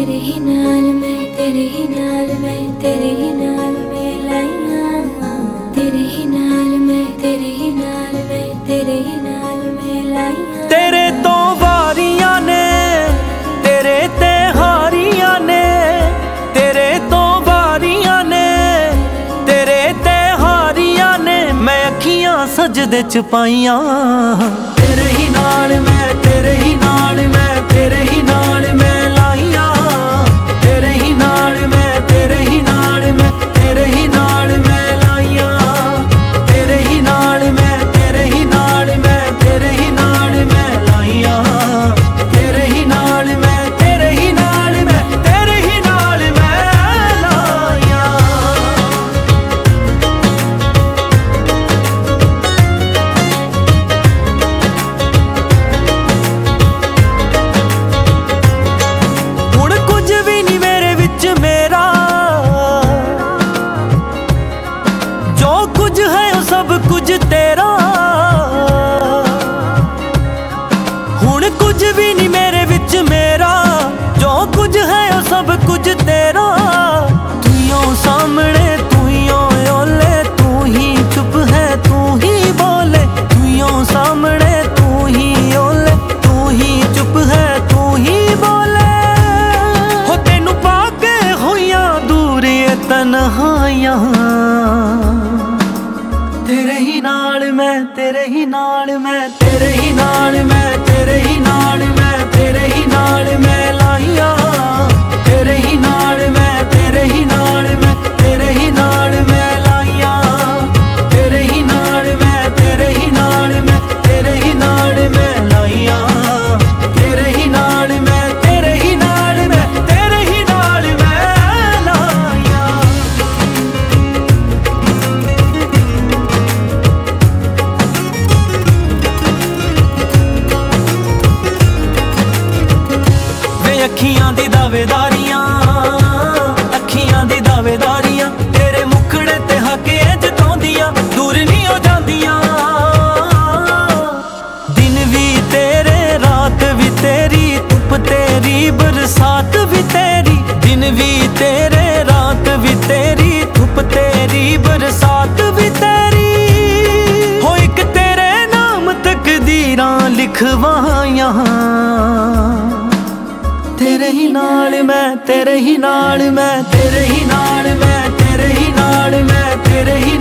तेरे ही नाल मैं, तेरे ही नाल मैं, तेरे ही नाल मैं लाइया। तेरे ही नाल मैं, तेरे ही नाल मैं, तेरे ही नाल मैं लाइया। तेरे तो वारियां ने, तेरे ते हारियां ने, तेरे तो वारियां ने, तेरे ते हारियां ने। मैं अखियां सजदे च पाइयां। तेरे ही नाल मैं, तेरे ही नाल मैं, तेरे ही नाल मैं लाइया। तेरे ही नाल मैं, तेरे ही नाल मैं, तेरे ही नाल मैं लाइया। तेरे ही नाल मैं, तेरे ही नाल मैं, तेरे ही नाल मैं लाइया। तेरे ही नाल मैं, तेरे ही नाल मैं, तेरे ही नाल मैं लाइया। हुण कुछ भी नहीं मेरे विच मेरा, जो कुछ है वो सब कुछ तेरा। हुण कुछ भी नहीं मेरे विच मेरा, जो कुछ है वो सब कुछ तेरा। तू ही सामने, तू ही ओले, तू ही चुप है, तू ही बोले। तू ही सामने, तू ही ओले, तू ही चुप है, तू ही बोले। हो तेनू पाके होइयां दूर ये तन्हाइयां। तेरे ही नाल मैं, तेरे ही नाल मैं, तेरे ही नाल मैं, तेरे ही नाल मैं, तेरे ही नाल मैं लाइया। तेरे ही नाल मैं, तेरे ही नाल मैं, तेरे ही नाल मैं लाइया। तेरे ही नाल मैं, तेरे ही नाल मैं, तेरे ही नाल मैं लाइया। तेरे ही नाल मैं, तेरे ही नाल मैं, तेरे ही नाल मैं लाइया। अखियां दी दावेदारियां, अखियां दी दावेदारियां, तेरे मुखड़े ते हके जताउंदियां, दूर नहीं हो जांदियां। दिन भी तेरे, रात भी तेरी, धुप तेरी, बरसात भी तेरी। दिन भी तेरे, रात भी तेरी, धुप तेरी, बरसात भी तेरी। हो एक तेरे नाम तकदीरां लिखवाइयां। तेरे ही नाल मैं, तेरे ही नाल मैं, तेरे ही नाल मैं, तेरे ही नाल मैं, तेरे ही